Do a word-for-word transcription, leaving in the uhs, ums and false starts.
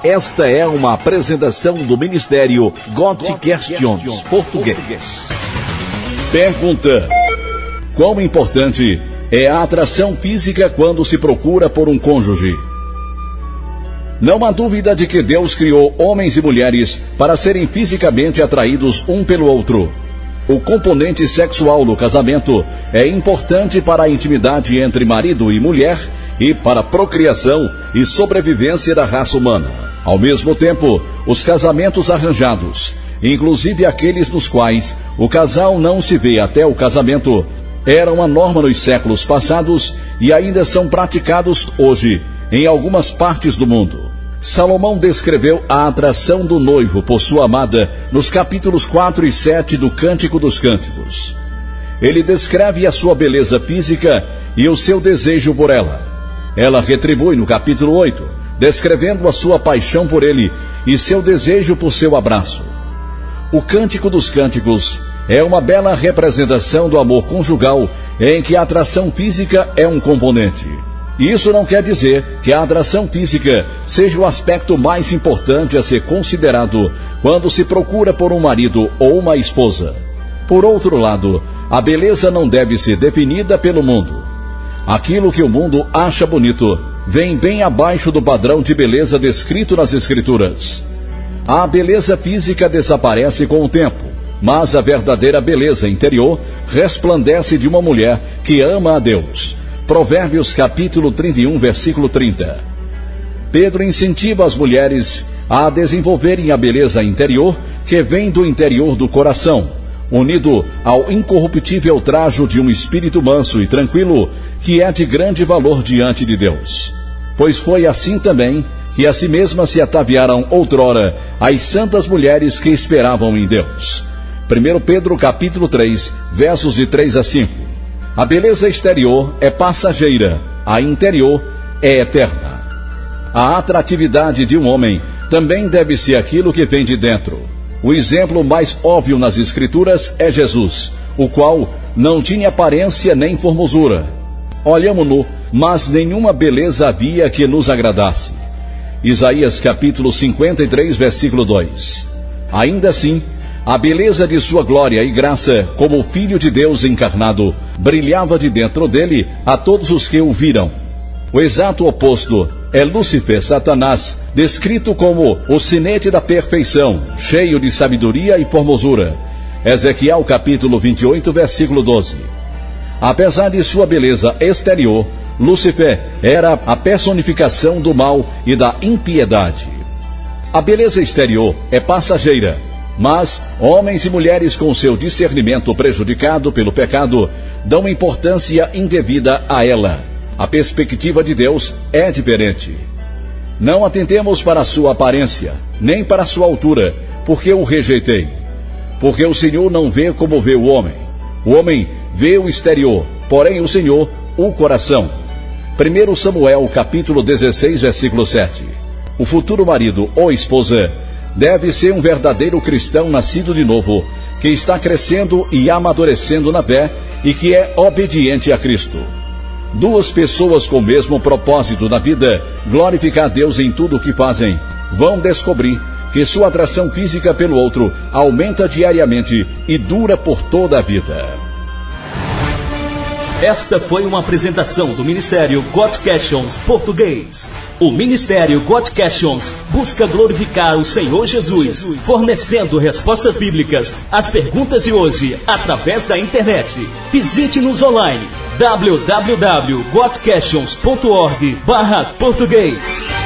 Esta é uma apresentação do Ministério God Questions Português. Pergunta: quão importante é a atração física quando se procura por um cônjuge? Não há dúvida de que Deus criou homens e mulheres para serem fisicamente atraídos um pelo outro. O componente sexual no casamento é importante para a intimidade entre marido e mulher e para a procriação e sobrevivência da raça humana. Ao mesmo tempo, os casamentos arranjados, inclusive aqueles nos quais o casal não se vê até o casamento, eram a norma nos séculos passados e ainda são praticados hoje em algumas partes do mundo. Salomão descreveu a atração do noivo por sua amada nos capítulos quatro e sete do Cântico dos Cânticos. Ele descreve a sua beleza física e o seu desejo por ela. Ela retribui no capítulo oito, descrevendo a sua paixão por ele e seu desejo por seu abraço. O Cântico dos Cânticos é uma bela representação do amor conjugal em que a atração física é um componente. Isso não quer dizer que a atração física seja o aspecto mais importante a ser considerado quando se procura por um marido ou uma esposa. Por outro lado, a beleza não deve ser definida pelo mundo. Aquilo que o mundo acha bonito vem bem abaixo do padrão de beleza descrito nas Escrituras. A beleza física desaparece com o tempo, mas a verdadeira beleza interior resplandece de uma mulher que ama a Deus. Provérbios capítulo trinta e um, versículo trinta. Pedro incentiva as mulheres a desenvolverem a beleza interior que vem do interior do coração, unido ao incorruptível trajo de um espírito manso e tranquilo, que é de grande valor diante de Deus. Pois foi assim também que a si mesmas se ataviaram outrora as santas mulheres que esperavam em Deus. primeiro Pedro capítulo três, versos de três a cinco. A beleza exterior é passageira, a interior é eterna. A atratividade de um homem também deve ser aquilo que vem de dentro. O exemplo mais óbvio nas Escrituras é Jesus, o qual não tinha aparência nem formosura. Olhamo-no, mas nenhuma beleza havia que nos agradasse. Isaías capítulo cinquenta e três, versículo dois. Ainda assim, a beleza de sua glória e graça, como Filho de Deus encarnado, brilhava de dentro dele a todos os que o viram. O exato oposto é Lúcifer, Satanás, descrito como o sinete da perfeição, cheio de sabedoria e formosura. Ezequiel capítulo vinte e oito, versículo doze. Apesar de sua beleza exterior, Lúcifer era a personificação do mal e da impiedade. A beleza exterior é passageira, mas homens e mulheres com seu discernimento prejudicado pelo pecado dão importância indevida a ela. A perspectiva de Deus é diferente. Não atentemos para a sua aparência, nem para a sua altura, porque o rejeitei. Porque o Senhor não vê como vê o homem. O homem vê o exterior, porém o Senhor o coração. primeiro Samuel capítulo dezesseis, versículo sete. O futuro marido ou esposa deve ser um verdadeiro cristão nascido de novo, que está crescendo e amadurecendo na fé e que é obediente a Cristo. Duas pessoas com o mesmo propósito na vida, glorificar a Deus em tudo o que fazem, vão descobrir que sua atração física pelo outro aumenta diariamente e dura por toda a vida. Esta foi uma apresentação do Ministério God Questions Português. O Ministério God Questions busca glorificar o Senhor Jesus, fornecendo respostas bíblicas às perguntas de hoje através da internet. Visite-nos online w w w ponto god questions ponto org barra português.